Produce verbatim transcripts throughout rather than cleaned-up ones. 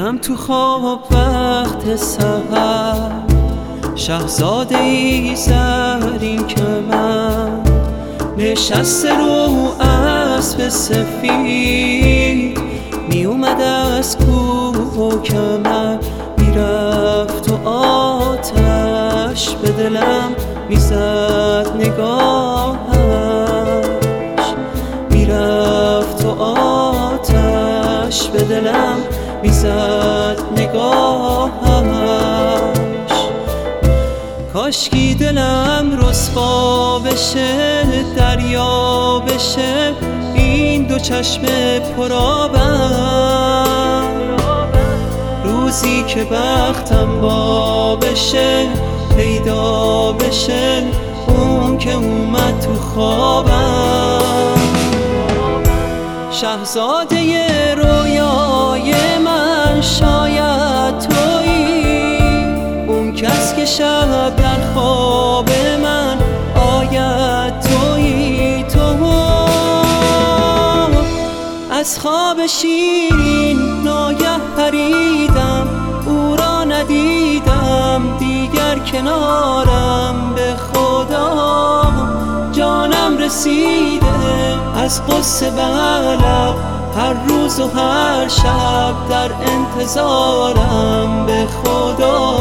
دیدم تو خواب وقت سحر شهزاده ای زرین کمر نشسته رو اسب سفید می اومد از کوه و کمر میرفت و آتش به دلم میزد نگاهش میرفت و آتش به دلم میزد نگاهش کاشکی دلم رسوا بشه دریا بشه این دو چشم پرآبم روزی که بختم با بشه پیدا بشه اون که اومد تو خوابم شهزاده رویای من شاید تویی اون کس که شب در خواب من آید تویی تو از خواب شیرین ناگه پریدم او را ندیدم دیگر کنارم به خدا جانم رسیده از قصه بلب هر روز و هر شب در انتظارم به خدا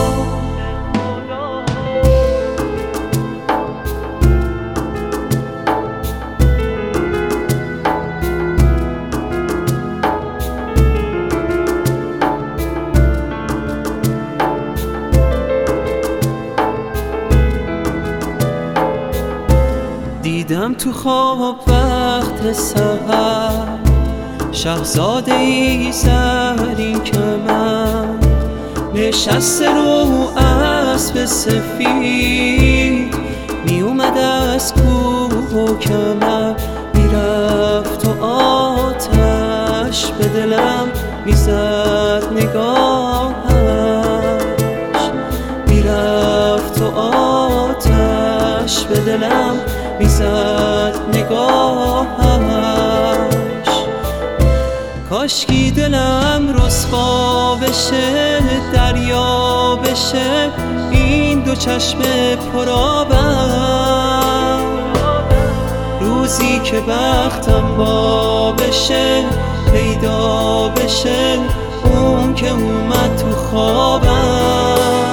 دیدم تو خواب وقت سحر شهزاده ای زرین کمر نشسته رو اسب سفید می اومد از کوه و کمر میرفت و آتش به دلم میزد نگاهش میرفت و آتش به دلم میزد نگاهش کاشکی دلم رسوا بشه دریا بشه این دو چشم پرآبم روزی که بختم با بشه پیدا بشه اون که اومد تو خوابم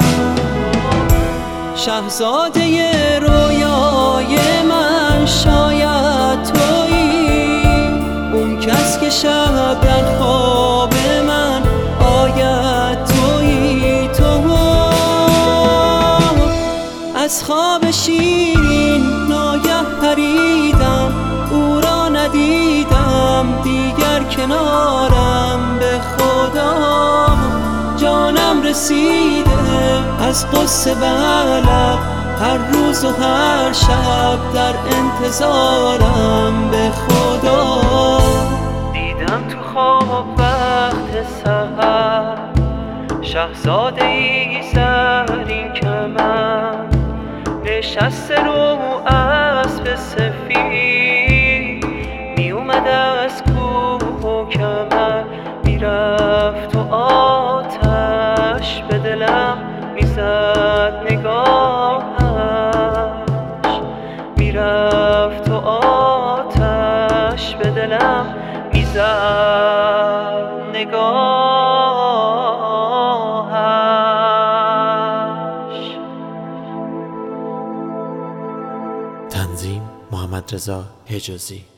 شهزاده رویای من شاید تویی اون کس که شب در خواب من آید تویی تو از خواب شیرین ناگه پریدم او را ندیدم دیگر کنارم به خدا جانم رسیده از قصه بلب هر روز و هر شب در انتظارم به خدا دیدم تو خواب وقت سحر شهزاده ای زرین کمر نشسته رو اسب سفید می اومد از کوه و کمر میرفت و آتش به دلم میزد نگاهش میرفت و آتش به دلم میزد نگاهش. تنظیم محمد رضا حجازی.